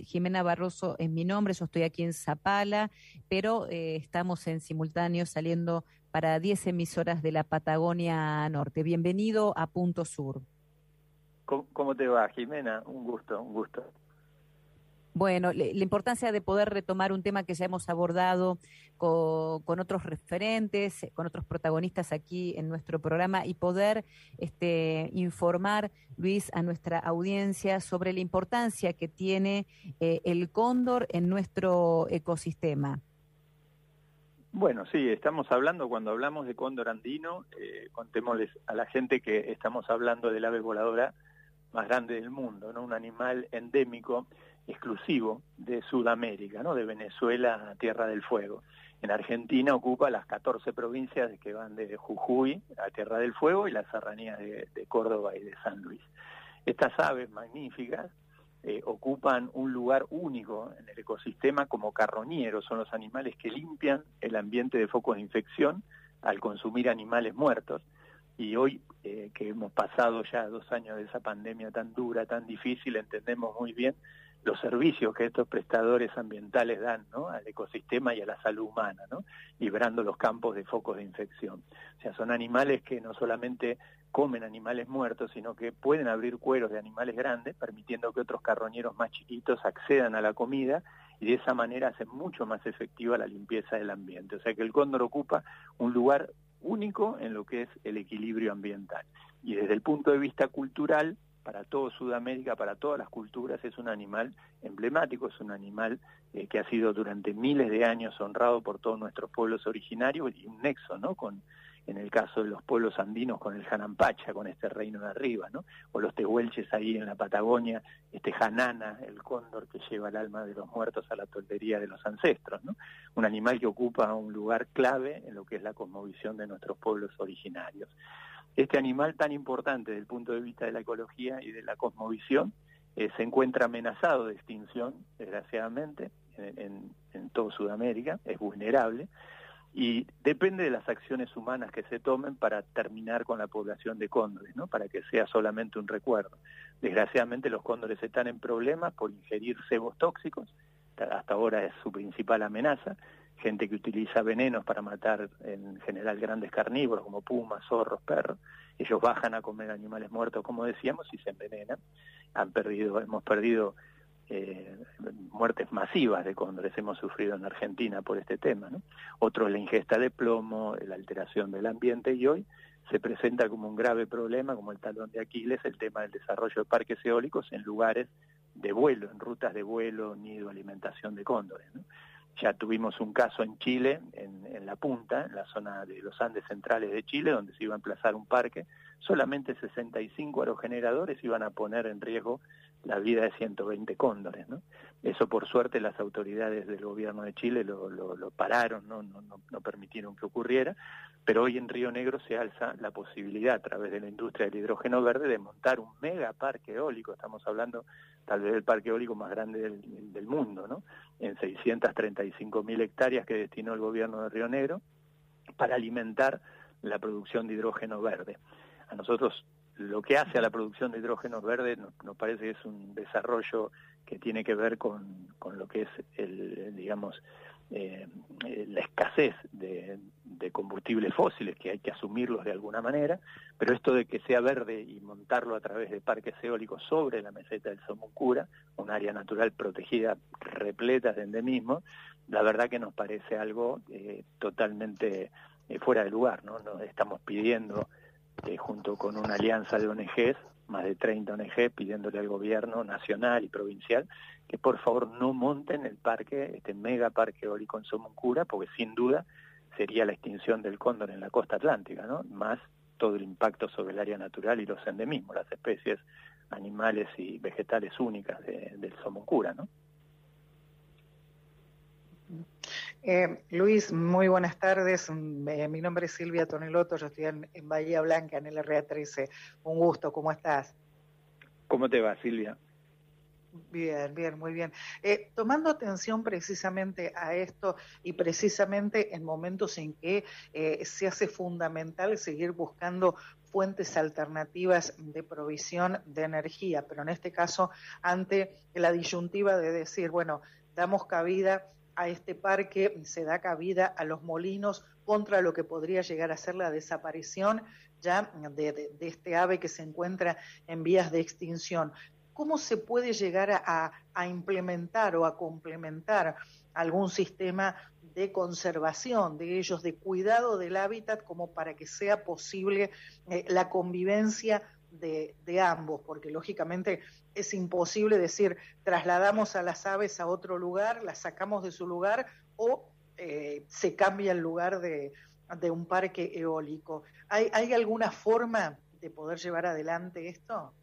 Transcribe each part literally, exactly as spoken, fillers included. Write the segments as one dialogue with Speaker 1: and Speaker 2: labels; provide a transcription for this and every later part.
Speaker 1: Jimena Barroso es mi nombre, yo estoy aquí en Zapala, pero eh, estamos en simultáneo saliendo para diez emisoras de la Patagonia Norte. Bienvenido a Punto Sur.
Speaker 2: ¿Cómo, cómo te va, Jimena? Un gusto, un gusto.
Speaker 1: Bueno, le, la importancia de poder retomar un tema que ya hemos abordado con, con otros referentes, con otros protagonistas aquí en nuestro programa y poder este, informar, Luis, a nuestra audiencia sobre la importancia que tiene eh, el cóndor en nuestro ecosistema.
Speaker 2: Bueno, sí, estamos hablando, cuando hablamos de cóndor andino, eh, contémosles a la gente que estamos hablando del ave voladora más grande del mundo, ¿no? Un animal endémico exclusivo de Sudamérica, ¿no? De Venezuela a Tierra del Fuego. En Argentina ocupa las catorce provincias que van de Jujuy a Tierra del Fuego y las serranías de, de Córdoba y de San Luis. Estas aves magníficas eh, ocupan un lugar único en el ecosistema como carroñeros, son los animales que limpian el ambiente de focos de infección al consumir animales muertos. Y hoy eh, que hemos pasado ya dos años de esa pandemia tan dura, tan difícil, entendemos muy bien los servicios que estos prestadores ambientales dan, ¿no?, al ecosistema y a la salud humana, ¿no?, librando los campos de focos de infección. O sea, son animales que no solamente comen animales muertos, sino que pueden abrir cueros de animales grandes, permitiendo que otros carroñeros más chiquitos accedan a la comida y de esa manera hacen mucho más efectiva la limpieza del ambiente. O sea que el cóndor ocupa un lugar único en lo que es el equilibrio ambiental. Y desde el punto de vista cultural, para todo Sudamérica, para todas las culturas, es un animal emblemático, es un animal eh, que ha sido durante miles de años honrado por todos nuestros pueblos originarios y un nexo, ¿no?, con, en el caso de los pueblos andinos, con el Janampacha, con este reino de arriba, ¿no?, o los tehuelches ahí en la Patagonia, este Janana, el cóndor que lleva el alma de los muertos a la toldería de los ancestros, ¿no?, un animal que ocupa un lugar clave en lo que es la cosmovisión de nuestros pueblos originarios. Este animal tan importante desde el punto de vista de la ecología y de la cosmovisión eh, se encuentra amenazado de extinción, desgraciadamente, en, en, en toda Sudamérica, es vulnerable, y depende de las acciones humanas que se tomen para terminar con la población de cóndores, ¿no?, para que sea solamente un recuerdo. Desgraciadamente los cóndores están en problemas por ingerir cebos tóxicos, hasta ahora es su principal amenaza, gente que utiliza venenos para matar en general grandes carnívoros como pumas, zorros, perros. Ellos bajan a comer animales muertos, como decíamos, y se envenenan. Han perdido, hemos perdido eh, muertes masivas de cóndores, hemos sufrido en Argentina por este tema, ¿no? Otro, la ingesta de plomo, la alteración del ambiente, y hoy se presenta como un grave problema, como el talón de Aquiles, el tema del desarrollo de parques eólicos en lugares de vuelo, en rutas de vuelo, nido, alimentación de cóndores, ¿no? Ya tuvimos un caso en Chile, en, en La Punta, en la zona de los Andes centrales de Chile, donde se iba a emplazar un parque. Solamente sesenta y cinco aerogeneradores iban a poner en riesgo la vida de ciento veinte cóndores, ¿no? Eso, por suerte, las autoridades del gobierno de Chile lo, lo, lo pararon, ¿no? No, no, no permitieron que ocurriera, pero hoy en Río Negro se alza la posibilidad, a través de la industria del hidrógeno verde, de montar un mega parque eólico. Estamos hablando tal vez del parque eólico más grande del, del mundo, ¿no?, en seiscientas treinta y cinco mil hectáreas que destinó el gobierno de Río Negro para alimentar la producción de hidrógeno verde. A nosotros lo que hace a la producción de hidrógeno verde nos, nos parece que es un desarrollo que tiene que ver con, con lo que es el, digamos, eh, la escasez de, de combustibles fósiles, que hay que asumirlos de alguna manera, pero esto de que sea verde y montarlo a través de parques eólicos sobre la meseta del Somuncura, un área natural protegida repleta de endemismos, la verdad que nos parece algo eh, totalmente eh, fuera de lugar, ¿no? Nos estamos pidiendo, eh, junto con una alianza de O N Ges, más de treinta O N G, pidiéndole al gobierno nacional y provincial que por favor no monten el parque, este mega parque eólico en Somuncura, porque sin duda sería la extinción del cóndor en la costa atlántica, ¿no?, más todo el impacto sobre el área natural y los endemismos, las especies animales y vegetales únicas de, del Somuncura, ¿no?
Speaker 3: Eh, Luis, muy buenas tardes. Eh, mi nombre es Silvia Tonelotto, yo estoy en, en Bahía Blanca, en el R A trece. Un gusto, ¿cómo estás?
Speaker 2: ¿Cómo te va, Silvia?
Speaker 3: Bien, bien, muy bien. Eh, tomando atención precisamente a esto y precisamente en momentos en que eh, se hace fundamental seguir buscando fuentes alternativas de provisión de energía, pero en este caso ante la disyuntiva de decir, bueno, damos cabida a este parque, se da cabida a los molinos contra lo que podría llegar a ser la desaparición ya de, de, de este ave que se encuentra en vías de extinción. ¿Cómo se puede llegar a, a implementar o a complementar algún sistema de conservación de ellos, de cuidado del hábitat, como para que sea posible eh, la convivencia de, de ambos? Porque lógicamente es imposible decir trasladamos a las aves a otro lugar, las sacamos de su lugar o eh, se cambia el lugar de, de un parque eólico. ¿Hay, ¿Hay alguna forma de poder llevar adelante esto?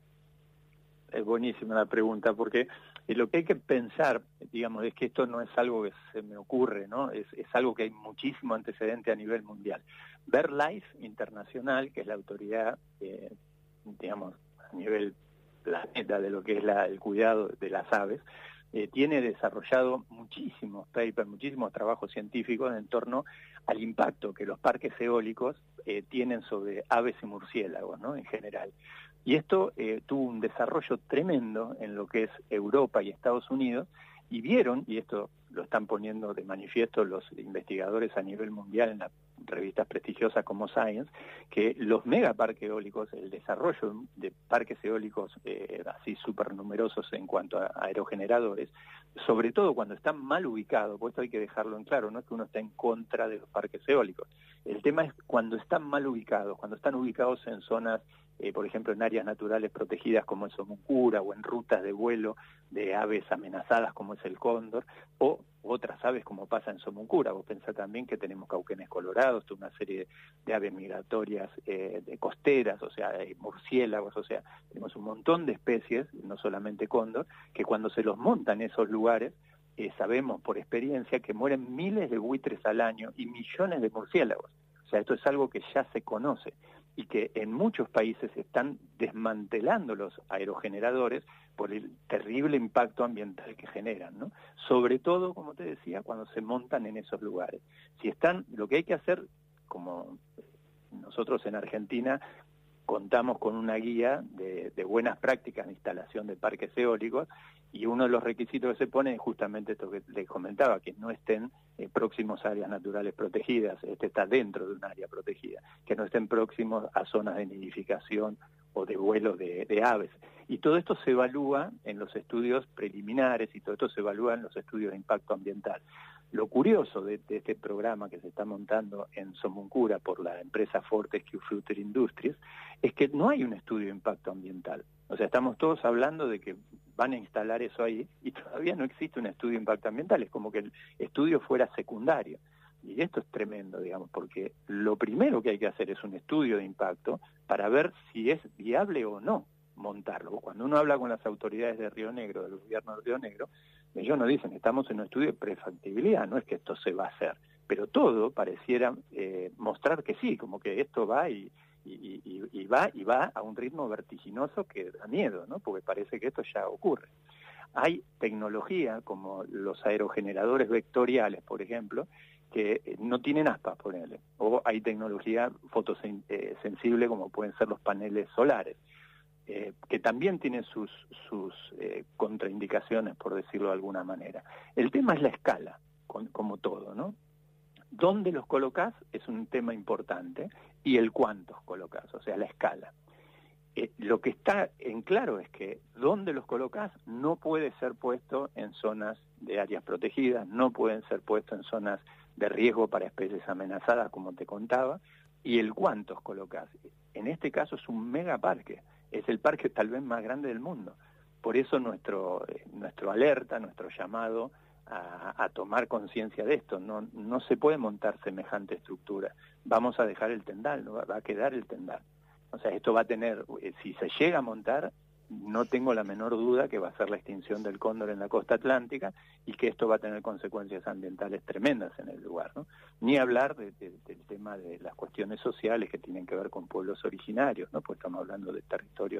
Speaker 2: Es buenísima la pregunta, porque lo que hay que pensar, digamos, es que esto no es algo que se me ocurre, ¿no? Es, es algo que hay muchísimo antecedente a nivel mundial. BirdLife Internacional, que es la autoridad, eh, digamos, a nivel planeta de lo que es la, el cuidado de las aves, eh, tiene desarrollado muchísimos papers, muchísimos trabajos científicos en torno al impacto que los parques eólicos eh, tienen sobre aves y murciélagos, ¿no? En general. Y esto eh, tuvo un desarrollo tremendo en lo que es Europa y Estados Unidos, y vieron, y esto lo están poniendo de manifiesto los investigadores a nivel mundial en las revistas prestigiosas como Science, que los megaparques eólicos, el desarrollo de parques eólicos eh, así súper numerosos en cuanto a aerogeneradores, sobre todo cuando están mal ubicados, porque esto hay que dejarlo en claro, no es que uno está en contra de los parques eólicos, el tema es cuando están mal ubicados, cuando están ubicados en zonas, eh, por ejemplo, en áreas naturales protegidas como el Somuncura, o en rutas de vuelo de aves amenazadas como es el cóndor, o otras aves como pasa en Somuncura. Vos pensás también que tenemos cauquenes colorados, toda una serie de aves migratorias eh, de costeras, o sea, de murciélagos, o sea, tenemos un montón de especies, no solamente cóndor, que cuando se los montan en esos lugares, eh, sabemos por experiencia que mueren miles de buitres al año y millones de murciélagos. O sea, esto es algo que ya se conoce y que en muchos países están desmantelando los aerogeneradores por el terrible impacto ambiental que generan, ¿no? Sobre todo, como te decía, cuando se montan en esos lugares. Si están, lo que hay que hacer, como nosotros en Argentina contamos con una guía de, de buenas prácticas de instalación de parques eólicos, y uno de los requisitos que se pone es justamente esto que les comentaba, que no estén eh, próximos a áreas naturales protegidas, este está dentro de un área protegida, que no estén próximos a zonas de nidificación o de vuelo de, de aves. Y todo esto se evalúa en los estudios preliminares y todo esto se evalúa en los estudios de impacto ambiental. Lo curioso de, de este programa que se está montando en Somuncura por la empresa Fortescue Future Industries es que no hay un estudio de impacto ambiental. O sea, estamos todos hablando de que van a instalar eso ahí y todavía no existe un estudio de impacto ambiental. Es como que el estudio fuera secundario. Y esto es tremendo, digamos, porque lo primero que hay que hacer es un estudio de impacto para ver si es viable o no montarlo. Cuando uno habla con las autoridades de Río Negro, del gobierno de Río Negro, ellos nos dicen, estamos en un estudio de prefactibilidad, no es que esto se va a hacer, pero todo pareciera eh, mostrar que sí, como que esto va y, y, y, y va y va a un ritmo vertiginoso que da miedo, ¿no? Porque parece que esto ya ocurre. Hay tecnología como los aerogeneradores vectoriales, por ejemplo, que no tienen aspas, ponele, o hay tecnología fotosensible como pueden ser los paneles solares. Eh, que también tienen sus, sus eh, contraindicaciones, por decirlo de alguna manera. El tema es la escala, con, como todo, ¿no? ¿Dónde los colocás? Es un tema importante, y el cuántos colocás, o sea, la escala. Eh, lo que está en claro es que dónde los colocás no puede ser puesto en zonas de áreas protegidas, no pueden ser puestos en zonas de riesgo para especies amenazadas, como te contaba, y el cuántos colocás. En este caso es un megaparque, es el parque tal vez más grande del mundo. Por eso nuestro, nuestro alerta, nuestro llamado a, a tomar conciencia de esto. No, no se puede montar semejante estructura. Vamos a dejar el tendal, ¿no? Va a quedar el tendal. O sea, esto va a tener, si se llega a montar, no tengo la menor duda que va a ser la extinción del cóndor en la costa atlántica y que esto va a tener consecuencias ambientales tremendas en el lugar, ¿no? Ni hablar de, de, del tema de las cuestiones sociales que tienen que ver con pueblos originarios, ¿no? Pues estamos hablando de territorios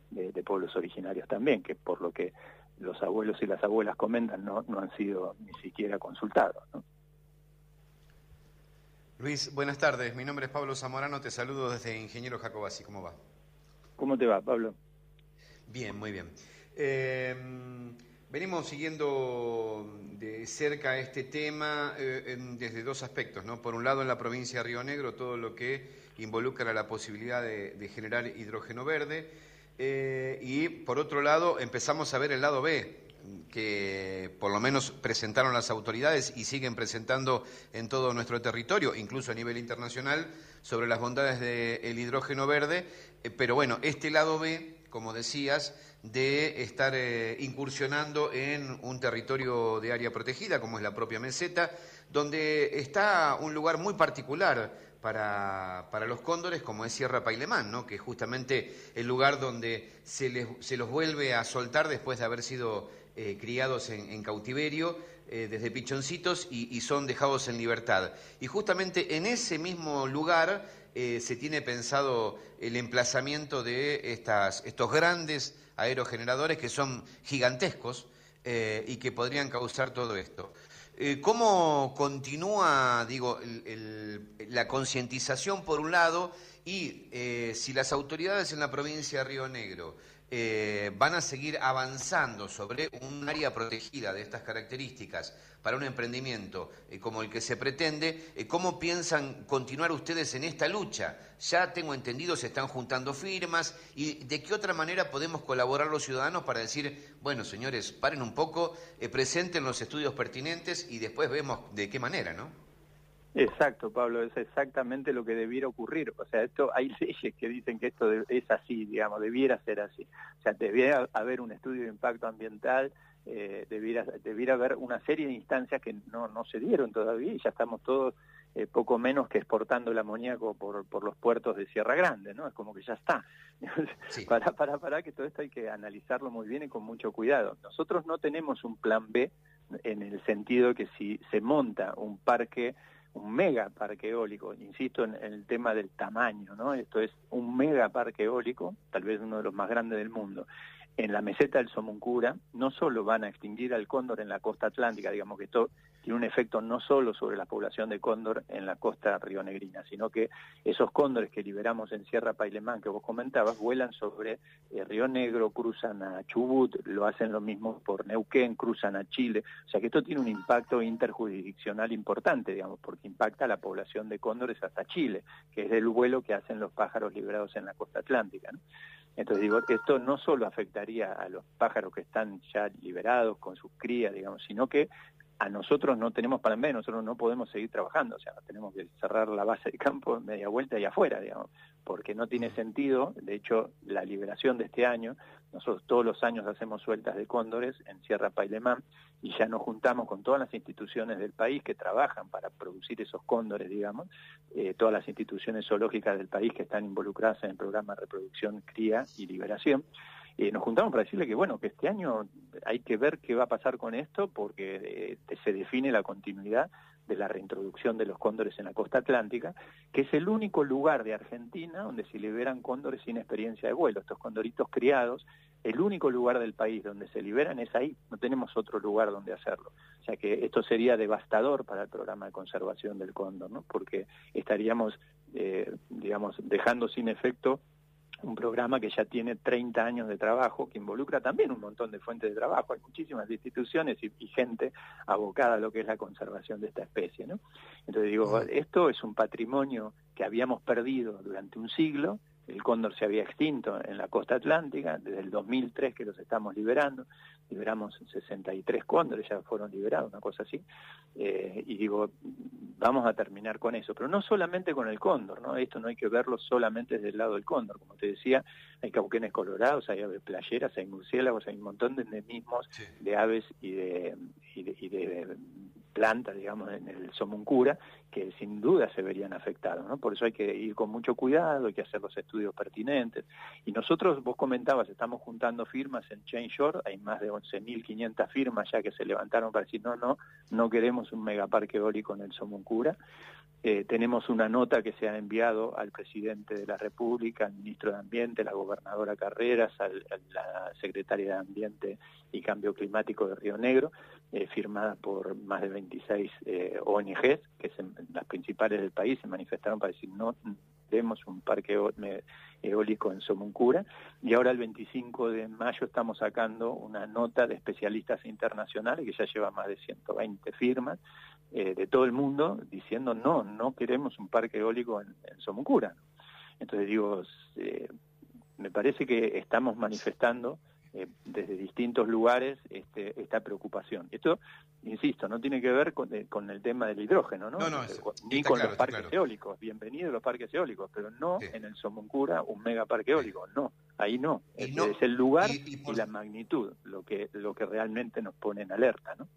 Speaker 2: de, de pueblos originarios también, que por lo que los abuelos y las abuelas comentan no, no han sido ni siquiera consultados, ¿no?
Speaker 4: Luis, buenas tardes. Mi nombre es Pablo Zamorano, te saludo desde Ingeniero Jacobacci. ¿Cómo va?
Speaker 2: ¿Cómo te va, Pablo?
Speaker 4: Bien, muy bien. Eh, venimos siguiendo de cerca este tema eh, en, desde dos aspectos, ¿no? Por un lado, en la provincia de Río Negro, todo lo que involucra la posibilidad de, de generar hidrógeno verde. Eh, y por otro lado, empezamos a ver el lado B, que por lo menos presentaron las autoridades y siguen presentando en todo nuestro territorio, incluso a nivel internacional, sobre las bondades del hidrógeno verde. Eh, pero bueno, este lado B, como decías, de estar eh, incursionando en un territorio de área protegida, como es la propia meseta, donde está un lugar muy particular para, para los cóndores, como es Sierra Pailemán, ¿no? Que es justamente el lugar donde se, les, se los vuelve a soltar después de haber sido eh, criados en, en cautiverio, eh, desde pichoncitos, y, y son dejados en libertad. Y justamente en ese mismo lugar eh, se tiene pensado el emplazamiento de estas, estos grandes aerogeneradores que son gigantescos eh, y que podrían causar todo esto. Eh, ¿Cómo continúa, digo, el, el, la concientización por un lado y eh, si las autoridades en la provincia de Río Negro eh, van a seguir avanzando sobre un área protegida de estas características para un emprendimiento eh, como el que se pretende, eh, ¿cómo piensan continuar ustedes en esta lucha? Ya tengo entendido, se están juntando firmas, y ¿de qué otra manera podemos colaborar los ciudadanos para decir, bueno, señores, paren un poco, eh, presenten los estudios pertinentes y después vemos de qué manera, ¿no?
Speaker 2: Exacto, Pablo, es exactamente lo que debiera ocurrir. O sea, esto hay leyes que dicen que esto es así, digamos, debiera ser así. O sea, debiera haber un estudio de impacto ambiental, eh, debiera, debiera haber una serie de instancias que no, no se dieron todavía y ya estamos todos eh, poco menos que exportando el amoníaco por, por los puertos de Sierra Grande, ¿no? Es como que ya está. Sí. Para, para, para, que todo esto hay que analizarlo muy bien y con mucho cuidado. Nosotros no tenemos un plan B en el sentido de que si se monta un parque, un mega parque eólico, insisto en, en el tema del tamaño, ¿no? Esto es un mega parque eólico, tal vez uno de los más grandes del mundo, en la meseta del Somoncura, no solo van a extinguir al cóndor en la costa atlántica, digamos que esto tiene un efecto no solo sobre la población de cóndor en la costa rionegrina, sino que esos cóndores que liberamos en Sierra Pailemán, que vos comentabas, vuelan sobre eh, Río Negro, cruzan a Chubut, lo hacen lo mismo por Neuquén, cruzan a Chile, o sea que esto tiene un impacto interjurisdiccional importante, digamos, porque impacta a la población de cóndores hasta Chile, que es el vuelo que hacen los pájaros liberados en la costa atlántica, ¿no? Entonces digo, esto no solo afectaría a los pájaros que están ya liberados con sus crías, digamos, sino que a nosotros no tenemos plan B, nosotros no podemos seguir trabajando, o sea, tenemos que cerrar la base de campo media vuelta y afuera, digamos, porque no tiene sentido. De hecho, la liberación de este año, nosotros todos los años hacemos sueltas de cóndores en Sierra Pailemán y ya nos juntamos con todas las instituciones del país que trabajan para producir esos cóndores, digamos, eh, todas las instituciones zoológicas del país que están involucradas en el programa de reproducción, cría y liberación. Eh, nos juntamos para decirle que bueno, que este año hay que ver qué va a pasar con esto porque eh, se define la continuidad de la reintroducción de los cóndores en la costa atlántica, que es el único lugar de Argentina donde se liberan cóndores sin experiencia de vuelo. Estos condoritos criados, el único lugar del país donde se liberan es ahí, no tenemos otro lugar donde hacerlo. O sea que esto sería devastador para el programa de conservación del cóndor, ¿no? Porque estaríamos, eh, digamos, dejando sin efecto un programa que ya tiene treinta años de trabajo, que involucra también un montón de fuentes de trabajo. Hay muchísimas instituciones y, y gente abocada a lo que es la conservación de esta especie, ¿no? Entonces digo, esto es un patrimonio que habíamos perdido durante un siglo. El cóndor se había extinto en la costa atlántica, desde el dos mil tres que los estamos liberando, liberamos sesenta y tres cóndores, ya fueron liberados, una cosa así, eh, y digo, vamos a terminar con eso, pero no solamente con el cóndor, ¿no? Esto no hay que verlo solamente desde el lado del cóndor, como te decía, hay cauquenes colorados, hay aves playeras, hay murciélagos, hay un montón de endemismos sí. de aves y de, y de, y de plantas, digamos, en el Somoncura, que sin duda se verían afectados, ¿no? Por eso hay que ir con mucho cuidado, hay que hacer los estudios pertinentes. Y nosotros, vos comentabas, estamos juntando firmas en Chain Shore, hay más de once mil quinientas firmas ya que se levantaron para decir, no, no, no queremos un megaparque eólico en el Somoncura. Eh, tenemos una nota que se ha enviado al presidente de la República, al ministro de Ambiente, la gobernadora Carreras, al, a la secretaria de Ambiente y Cambio Climático de Río Negro, eh, firmada por más de veintiséis eh, O N Ges, que se, las principales del país, se manifestaron para decir no tenemos un parque eólico en Somuncura, y ahora el veinticinco de mayo estamos sacando una nota de especialistas internacionales que ya lleva más de ciento veinte firmas, Eh, de todo el mundo diciendo no, no queremos un parque eólico en, en Somuncura. Entonces digo, eh, me parece que estamos manifestando eh, desde distintos lugares este, esta preocupación. Esto, insisto, no tiene que ver con, de, con el tema del hidrógeno, ¿no?
Speaker 4: No, no, es,
Speaker 2: ni con
Speaker 4: claro,
Speaker 2: los parques
Speaker 4: claro.
Speaker 2: eólicos. Bienvenidos los parques eólicos, pero no
Speaker 4: sí.
Speaker 2: en el Somuncura un megaparque eólico, no, ahí no.
Speaker 4: Y
Speaker 2: Es,
Speaker 4: no,
Speaker 2: es el lugar
Speaker 4: y, y, por...
Speaker 2: y la magnitud lo que, lo que realmente nos pone en alerta, ¿no?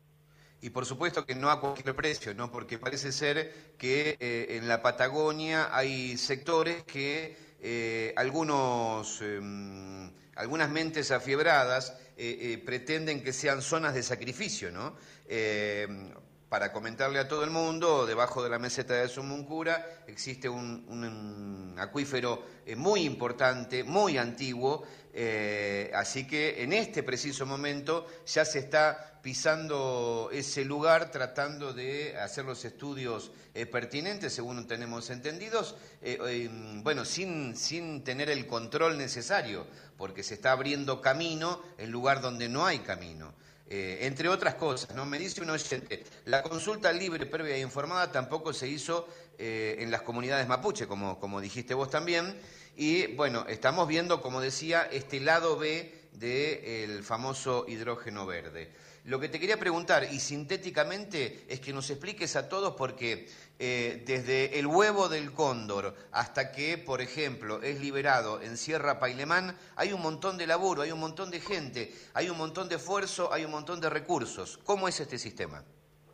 Speaker 4: Y por supuesto que no a cualquier precio, ¿no? Porque parece ser que eh, en la Patagonia hay sectores que eh, algunos, eh, algunas mentes afiebradas eh, eh, pretenden que sean zonas de sacrificio, ¿no? Eh, para comentarle a todo el mundo, debajo de la meseta de Somuncura existe un, un, un acuífero eh, muy importante, muy antiguo, eh, así que en este preciso momento ya se está pisando ese lugar, tratando de hacer los estudios eh, pertinentes, según tenemos entendidos, eh, eh, bueno, sin, sin tener el control necesario, porque se está abriendo camino en lugar donde no hay camino. Eh, entre otras cosas, ¿no? Me dice un oyente, la consulta libre, previa e informada tampoco se hizo eh, en las comunidades mapuche, como, como dijiste vos también, y bueno, estamos viendo, como decía, este lado B del famoso hidrógeno verde. Lo que te quería preguntar, y sintéticamente, es que nos expliques a todos porque eh, desde el huevo del cóndor hasta que, por ejemplo, es liberado en Sierra Pailemán, hay un montón de laburo, hay un montón de gente, hay un montón de esfuerzo, hay un montón de recursos. ¿Cómo es este sistema?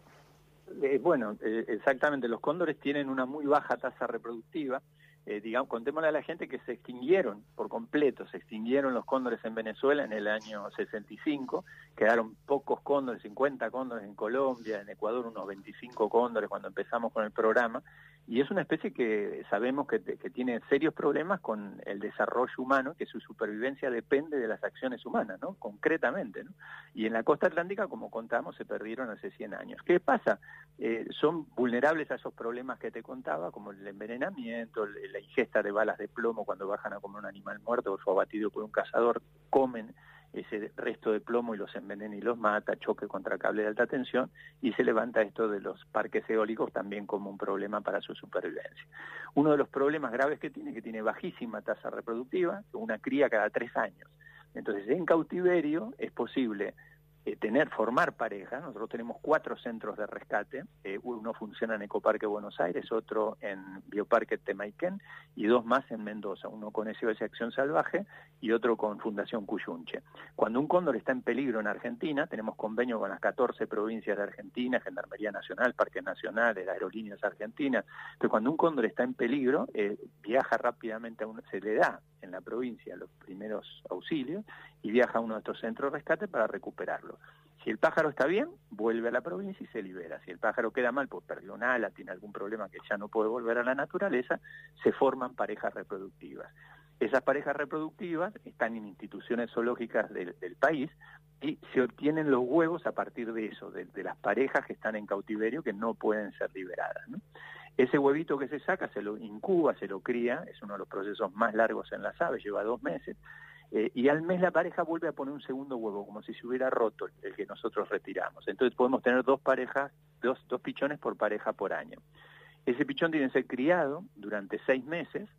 Speaker 2: Eh, bueno, eh, exactamente, los cóndores tienen una muy baja tasa reproductiva. Eh, digamos, contémosle a la gente que se extinguieron por completo, se extinguieron los cóndores en Venezuela en el año sesenta y cinco, quedaron pocos cóndores, cincuenta cóndores en Colombia, en Ecuador unos veinticinco cóndores cuando empezamos con el programa, y es una especie que sabemos que, que tiene serios problemas con el desarrollo humano, que su supervivencia depende de las acciones humanas, ¿no? Concretamente, ¿no? Y en la costa atlántica, como contamos, se perdieron hace cien años. ¿Qué pasa? Eh, son vulnerables a esos problemas que te contaba, como el envenenamiento, el, la ingesta de balas de plomo cuando bajan a comer un animal muerto o fue abatido por un cazador, comen ese resto de plomo y los envenena y los mata, choque contra cable de alta tensión, y se levanta esto de los parques eólicos también como un problema para su supervivencia. Uno de los problemas graves que tiene, que tiene bajísima tasa reproductiva, una cría cada tres años. Entonces, en cautiverio es posible Eh, tener, formar pareja. Nosotros tenemos cuatro centros de rescate, eh, uno funciona en Ecoparque Buenos Aires, otro en Bioparque Temaiken y dos más en Mendoza, uno con S O S Acción Salvaje y otro con Fundación Cuyunche. Cuando un cóndor está en peligro en Argentina, tenemos convenio con las catorce provincias de Argentina, Gendarmería Nacional, Parques Nacionales, Aerolíneas Argentinas, pero cuando un cóndor está en peligro, eh, viaja rápidamente, a un, se le da en la provincia los primeros auxilios y viaja a uno de estos centros de rescate para recuperarlo. Si el pájaro está bien, vuelve a la provincia y se libera. Si el pájaro queda mal, pues perdió un ala, tiene algún problema que ya no puede volver a la naturaleza, se forman parejas reproductivas. Esas parejas reproductivas están en instituciones zoológicas del, del país y se obtienen los huevos a partir de eso, de, de las parejas que están en cautiverio que no pueden ser liberadas, ¿no? Ese huevito que se saca, se lo incuba, se lo cría, es uno de los procesos más largos en las aves, lleva dos meses, eh, y al mes la pareja vuelve a poner un segundo huevo, como si se hubiera roto el que nosotros retiramos. Entonces podemos tener dos parejas, dos, dos pichones por pareja por año. Ese pichón tiene que ser criado durante seis meses,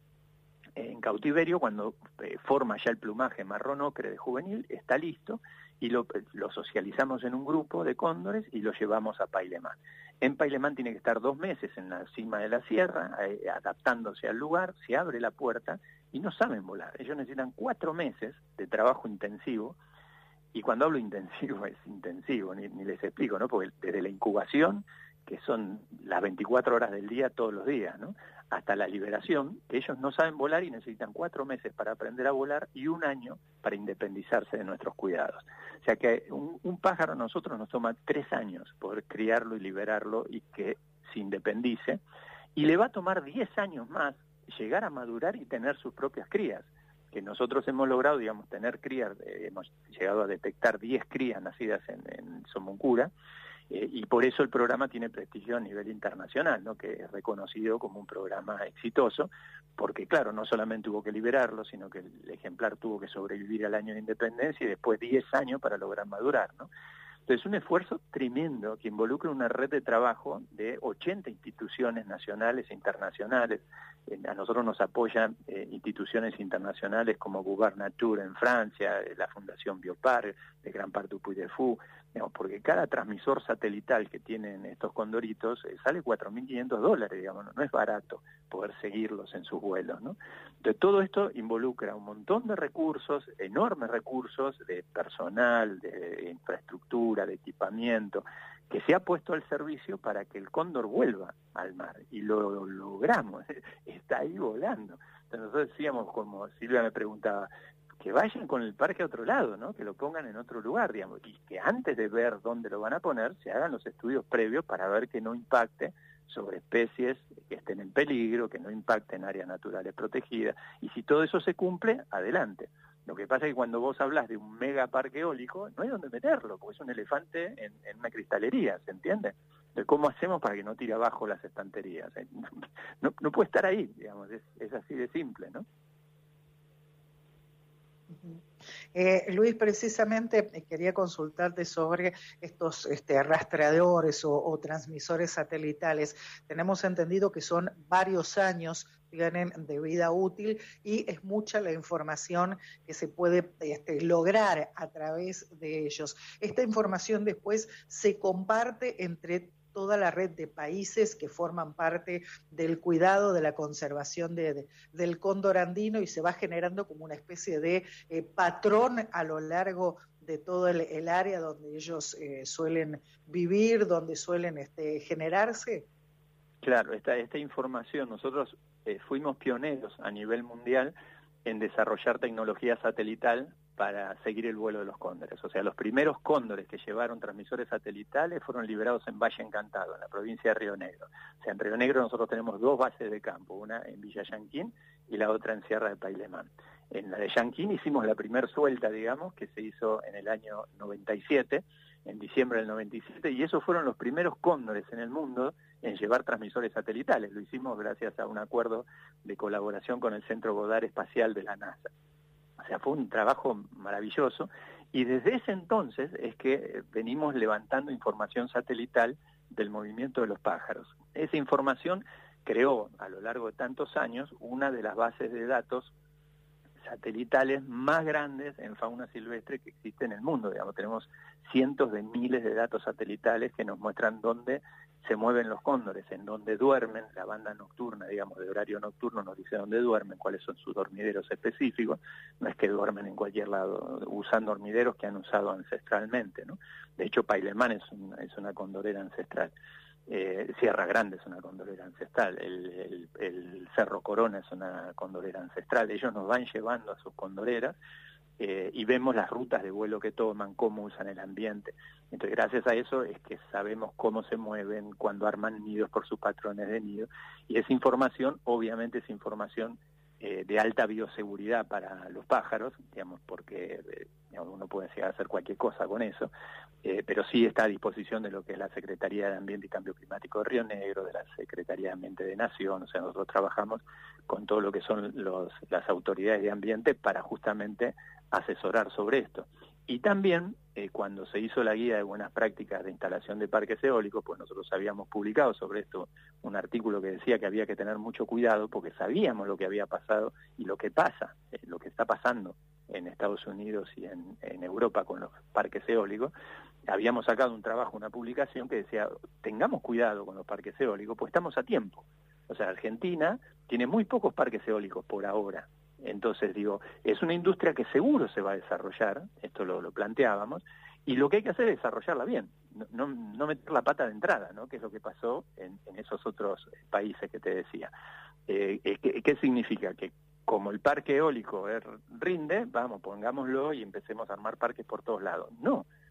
Speaker 2: en cautiverio, cuando eh, forma ya el plumaje marrón ocre de juvenil, está listo, y lo, lo socializamos en un grupo de cóndores y lo llevamos a Pailemán. En Pailemán tiene que estar dos meses en la cima de la sierra, eh, adaptándose al lugar, se abre la puerta y no saben volar. Ellos necesitan cuatro meses de trabajo intensivo, y cuando hablo intensivo es intensivo, ni, ni les explico, ¿no? Porque desde la incubación, que son las veinticuatro horas del día todos los días, ¿no?, hasta la liberación, que ellos no saben volar y necesitan cuatro meses para aprender a volar y un año para independizarse de nuestros cuidados. O sea que un, un pájaro a nosotros nos toma tres años poder criarlo y liberarlo y que se independice, y le va a tomar diez años más llegar a madurar y tener sus propias crías, que nosotros hemos logrado, digamos, tener crías, eh, hemos llegado a detectar diez crías nacidas en, en Somoncura, eh, y por eso el programa tiene prestigio a nivel internacional, ¿no? Que es reconocido como un programa exitoso, porque claro, no solamente hubo que liberarlo, sino que el ejemplar tuvo que sobrevivir al año de independencia y después diez años para lograr madurar, ¿no? Entonces, es un esfuerzo tremendo que involucra una red de trabajo de ochenta instituciones nacionales e internacionales. Eh, a nosotros nos apoyan eh, instituciones internacionales como Gubernature en Francia, eh, la Fundación Biopar, de Gran Parc du Puy de Fou, digamos, porque cada transmisor satelital que tienen estos condoritos eh, sale cuatro mil quinientos dólares, digamos, no, no es barato poder seguirlos en sus vuelos, ¿no? Entonces, todo esto involucra un montón de recursos, enormes recursos de personal, de infraestructura, de equipamiento, que se ha puesto al servicio para que el cóndor vuelva al mar, y lo, lo logramos, está ahí volando. Entonces nosotros decíamos, como Silvia me preguntaba, que vayan con el parque a otro lado, ¿no? Que lo pongan en otro lugar, digamos, y que antes de ver dónde lo van a poner, se hagan los estudios previos para ver que no impacte sobre especies que estén en peligro, que no impacten áreas naturales protegidas, y si todo eso se cumple, adelante. Lo que pasa es que cuando vos hablas de un mega parque eólico, no hay donde meterlo, porque es un elefante en, en una cristalería, ¿se entiende? Entonces, ¿cómo hacemos para que no tire abajo las estanterías? No, no puede estar ahí, digamos, es, es así de simple, ¿no?
Speaker 3: Eh, Luis, precisamente eh, quería consultarte sobre estos este, rastreadores o, o transmisores satelitales. Tenemos entendido que son varios años, tienen de vida útil, y es mucha la información que se puede este, lograr a través de ellos. Esta información después se comparte entre toda la red de países que forman parte del cuidado, de la conservación de, de, del cóndor andino, y se va generando como una especie de eh, patrón a lo largo de todo el, el área donde ellos eh, suelen vivir, donde suelen este, generarse.
Speaker 2: Claro, esta, esta información, nosotros eh, fuimos pioneros a nivel mundial en desarrollar tecnología satelital para seguir el vuelo de los cóndores. O sea, los primeros cóndores que llevaron transmisores satelitales fueron liberados en Valle Encantado, en la provincia de Río Negro. O sea, en Río Negro nosotros tenemos dos bases de campo, una en Villa Yanquín y la otra en Sierra de Pailemán. En la de Yanquín hicimos la primer suelta, digamos, que se hizo en el año noventa y siete, en diciembre del noventa y siete, y esos fueron los primeros cóndores en el mundo en llevar transmisores satelitales. Lo hicimos gracias a un acuerdo de colaboración con el Centro Goddard Espacial de la NASA. O sea, fue un trabajo maravilloso, y desde ese entonces es que venimos levantando información satelital del movimiento de los pájaros. Esa información creó a lo largo de tantos años una de las bases de datos satelitales más grandes en fauna silvestre que existe en el mundo. Digamos, tenemos cientos de miles de datos satelitales que nos muestran dónde se mueven los cóndores, en dónde duermen, la banda nocturna, digamos, de horario nocturno nos dice dónde duermen, cuáles son sus dormideros específicos. No es que duermen en cualquier lado, usan dormideros que han usado ancestralmente, ¿no? De hecho, Pailemán es, un, es una condorera ancestral. Eh, Sierra Grande es una condorera ancestral, el, el, el Cerro Corona es una condorera ancestral. Ellos nos van llevando a sus condoreras eh, y vemos las rutas de vuelo que toman, cómo usan el ambiente. Entonces, gracias a eso es que sabemos cómo se mueven, cuando arman nidos por sus patrones de nido, y esa información, obviamente, es información eh, de alta bioseguridad para los pájaros, digamos, porque eh, digamos, uno puede llegar a hacer cualquier cosa con eso, eh, pero sí está a disposición de lo que es la Secretaría de Ambiente y Cambio Climático de Río Negro, de la Secretaría de Ambiente de Nación. O sea, nosotros trabajamos con todo lo que son los, las autoridades de ambiente para justamente asesorar sobre esto. Y también, eh, cuando se hizo la guía de buenas prácticas de instalación de parques eólicos, pues nosotros habíamos publicado sobre esto un artículo que decía que había que tener mucho cuidado, porque sabíamos lo que había pasado y lo que pasa, eh, lo que está pasando en Estados Unidos y en, en Europa con los parques eólicos. Habíamos sacado un trabajo, una publicación que decía, tengamos cuidado con los parques eólicos, pues estamos a tiempo. O sea, Argentina tiene muy pocos parques eólicos por ahora. Entonces, digo, es una industria que seguro se va a desarrollar, esto lo, lo planteábamos, y lo que hay que hacer es desarrollarla bien, no, no, no meter la pata de entrada, ¿no? Que es lo que pasó en, en esos otros países que te decía. Eh, ¿qué, ¿Qué significa? Que como el parque eólico es, rinde, vamos, pongámoslo y empecemos a armar parques por todos lados. No,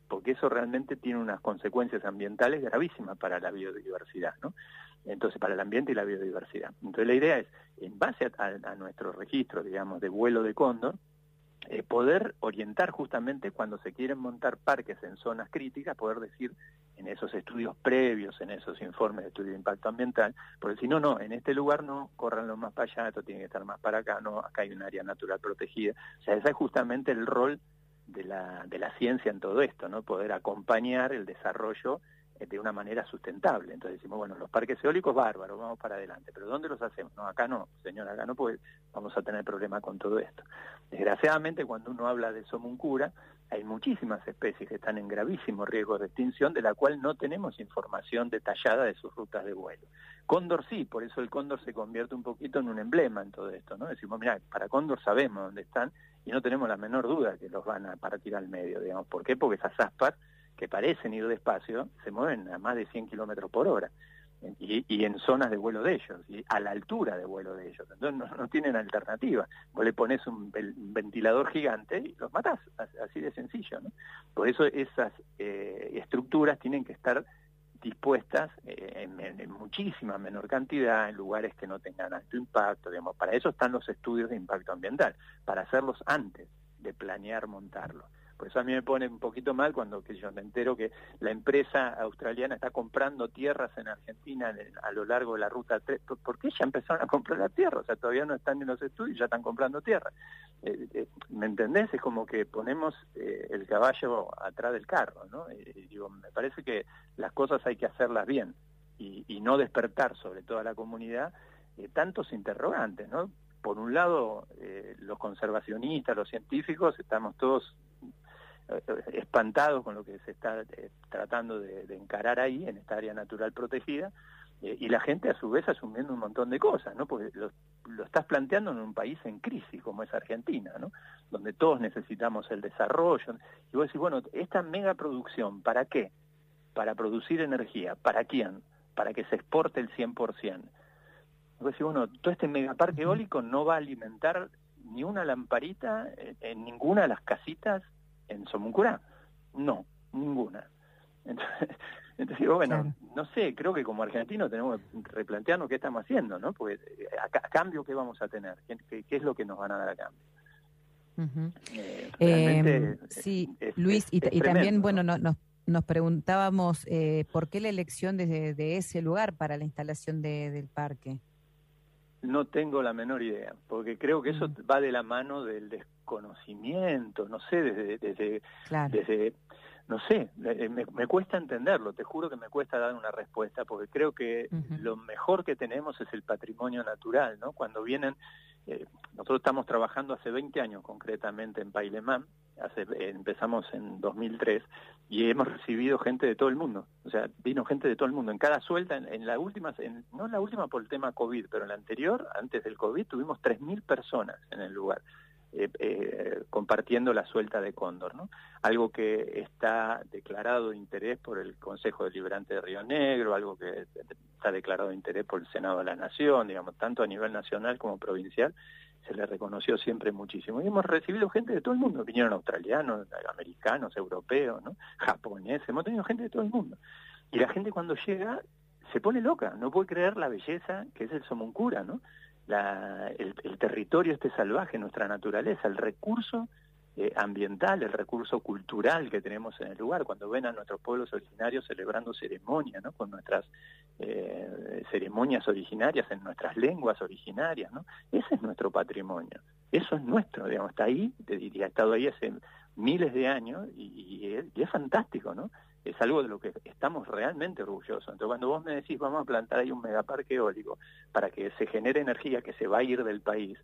Speaker 2: porque eso realmente tiene unas consecuencias ambientales gravísimas para la biodiversidad, ¿no? Entonces, para el ambiente y la biodiversidad. Entonces, la idea es, en base a, a, a nuestro registro, digamos, de vuelo de cóndor, eh, poder orientar justamente cuando se quieren montar parques en zonas críticas, poder decir en esos estudios previos, en esos informes de estudio de impacto ambiental, porque si no, no, en este lugar no, córranlo más para allá, esto tiene que estar más para acá, no, acá hay un área natural protegida. O sea, ese es justamente el rol de la, de la ciencia en todo esto, ¿no? Poder acompañar el desarrollo de una manera sustentable. Entonces decimos, bueno, los parques eólicos, bárbaros, vamos para adelante, pero ¿dónde los hacemos? No, acá no, señor, acá no, porque vamos a tener problemas con todo esto. Desgraciadamente, cuando uno habla de Somuncura, hay muchísimas especies que están en gravísimo riesgo de extinción, de la cual no tenemos información detallada de sus rutas de vuelo. Cóndor sí, por eso el cóndor se convierte un poquito en un emblema en todo esto, ¿no? Decimos, mira, para cóndor sabemos dónde están y no tenemos la menor duda que los van a partir al medio, digamos. ¿Por qué? Porque esas aspas, que parecen ir despacio, se mueven a más de cien kilómetros por hora, y, y en zonas de vuelo de ellos, y a la altura de vuelo de ellos. Entonces no, no tienen alternativa. Vos le pones un, un ventilador gigante y los matás, así de sencillo, ¿no? Por eso esas eh, estructuras tienen que estar dispuestas eh, en, en, en muchísima menor cantidad, en lugares que no tengan alto impacto, digamos. Para eso están los estudios de impacto ambiental, para hacerlos antes de planear montarlo. Por eso a mí me pone un poquito mal cuando que yo me entero que la empresa australiana está comprando tierras en Argentina a lo largo de la ruta tres. ¿Por qué ya empezaron a comprar la tierra? O sea, todavía no están en los estudios, ya están comprando tierra. Eh, eh, ¿Me entendés? Es como que ponemos eh, el caballo atrás del carro, ¿no? Eh, digo, me parece que las cosas hay que hacerlas bien y, y no despertar sobre toda la comunidad eh, tantos interrogantes, ¿no? Por un lado, eh, los conservacionistas, los científicos, estamos todos espantados con lo que se está eh, tratando de, de encarar ahí, en esta área natural protegida, eh, y la gente a su vez asumiendo un montón de cosas, ¿no? Porque lo, lo estás planteando en un país en crisis como es Argentina, ¿no? Donde todos necesitamos el desarrollo, y vos decís, bueno, esta megaproducción, ¿para qué? Para producir energía, ¿para quién? Para que se exporte el cien por ciento. Vos decís, bueno, todo este megaparque eólico no va a alimentar ni una lamparita en, en ninguna de las casitas en Somuncura, no, ninguna. Entonces, entonces digo, bueno, claro. No sé, creo que como argentinos tenemos que replantearnos qué estamos haciendo, ¿no? Porque a, a cambio, ¿qué vamos a tener? ¿Qué, qué, qué es lo que nos van a dar a cambio?
Speaker 1: Uh-huh. eh, realmente eh, sí, es, Luis, es, y, es y tremendo, también, ¿no? Bueno, no, nos, nos preguntábamos eh, por qué la elección de, de ese lugar para la instalación de, del parque.
Speaker 2: No tengo la menor idea, porque creo que eso va de la mano del desconocimiento, no sé, desde, desde, claro. desde no sé, me, me cuesta entenderlo, te juro que me cuesta dar una respuesta, porque creo que uh-huh. lo mejor que tenemos es el patrimonio natural, ¿no? Cuando vienen, eh, nosotros estamos trabajando hace veinte años concretamente en Pailemán, hace, eh, empezamos en dos mil tres, y hemos recibido gente de todo el mundo, o sea, vino gente de todo el mundo, en cada suelta, en, en la última, en, no en la última por el tema COVID, pero en la anterior, antes del COVID, tuvimos tres mil personas en el lugar, eh, eh, compartiendo la suelta de cóndor, ¿no? Algo que está declarado de interés por el Consejo Deliberante de Río Negro, algo que está declarado de interés por el Senado de la Nación, digamos, tanto a nivel nacional como provincial, se le reconoció siempre muchísimo. Y hemos recibido gente de todo el mundo, vinieron australianos, americanos, europeos, ¿no? Japoneses, hemos tenido gente de todo el mundo. Y la gente cuando llega se pone loca, no puede creer la belleza que es el Somuncura, ¿no? La, el, el territorio este salvaje, nuestra naturaleza, el recurso eh, ambiental, el recurso cultural que tenemos en el lugar, cuando ven a nuestros pueblos originarios celebrando ceremonias, ¿no? Con nuestras eh, ceremonias originarias, en nuestras lenguas originarias, ¿no? Ese es nuestro patrimonio, eso es nuestro, digamos, está ahí, te diría, ha estado ahí hace miles de años y, y, es, y es fantástico, ¿no? Es algo de lo que estamos realmente orgullosos. Entonces, cuando vos me decís, vamos a plantar ahí un megaparque eólico para que se genere energía que se va a ir del país,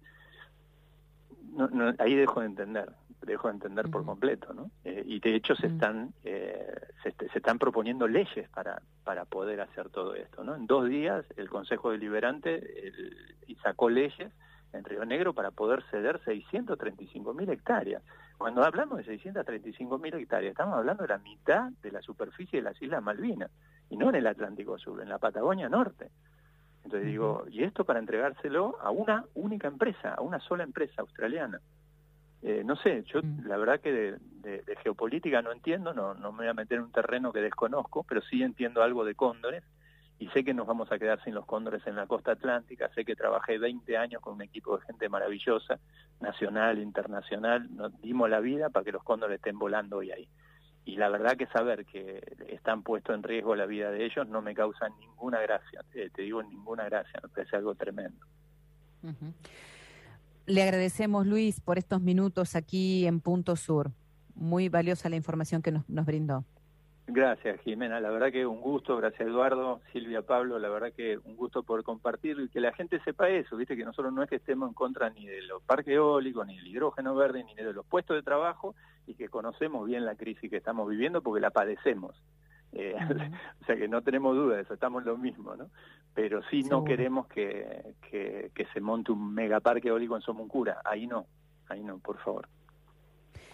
Speaker 2: no, no, ahí dejo de entender, dejo de entender uh-huh. por completo, ¿no? Eh, y de hecho se uh-huh. están eh, se, se están proponiendo leyes para para poder hacer todo esto, ¿no? En dos días el Consejo Deliberante el, y sacó leyes en Río Negro para poder ceder seiscientas treinta y cinco mil hectáreas. Cuando hablamos de seiscientas treinta y cinco mil hectáreas, estamos hablando de la mitad de la superficie de las Islas Malvinas, y no en el Atlántico Sur, en la Patagonia Norte. Entonces digo, y esto para entregárselo a una única empresa, a una sola empresa australiana. Eh, no sé, yo
Speaker 1: Mm.
Speaker 2: la verdad que de, de, de geopolítica no entiendo, no, no me voy a meter en un terreno que desconozco, pero sí entiendo algo de cóndores y sé que nos vamos a quedar sin los cóndores en la costa atlántica. Sé que trabajé veinte años con un equipo de gente maravillosa, nacional, internacional, nos dimos la vida para que los cóndores estén volando hoy ahí. Y la verdad que saber que están puestos en riesgo la vida de ellos no me causa ninguna gracia, eh, te digo ninguna gracia, me parece algo tremendo.
Speaker 1: Uh-huh. Le agradecemos, Luis, por estos minutos aquí en Punto Sur. Muy valiosa la información que nos, nos brindó.
Speaker 2: Gracias, Jimena. La verdad que un gusto. Gracias, Eduardo, Silvia, Pablo. La verdad que un gusto poder compartir y que la gente sepa eso. Viste que nosotros no es que estemos en contra ni de los parques eólicos, ni del hidrógeno verde, ni de los puestos de trabajo, y que conocemos bien la crisis que estamos viviendo porque la padecemos. Eh, uh-huh. O sea que no tenemos duda de eso, estamos lo mismo, ¿no? Pero sí Seguro. No queremos que, que, que se monte un megaparque eólico en Somuncura. Ahí no, ahí no, por favor.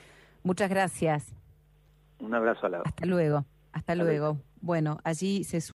Speaker 1: Muchas gracias.
Speaker 2: Un abrazo a la.
Speaker 1: Hasta luego, hasta, hasta luego. luego. Bueno, allí se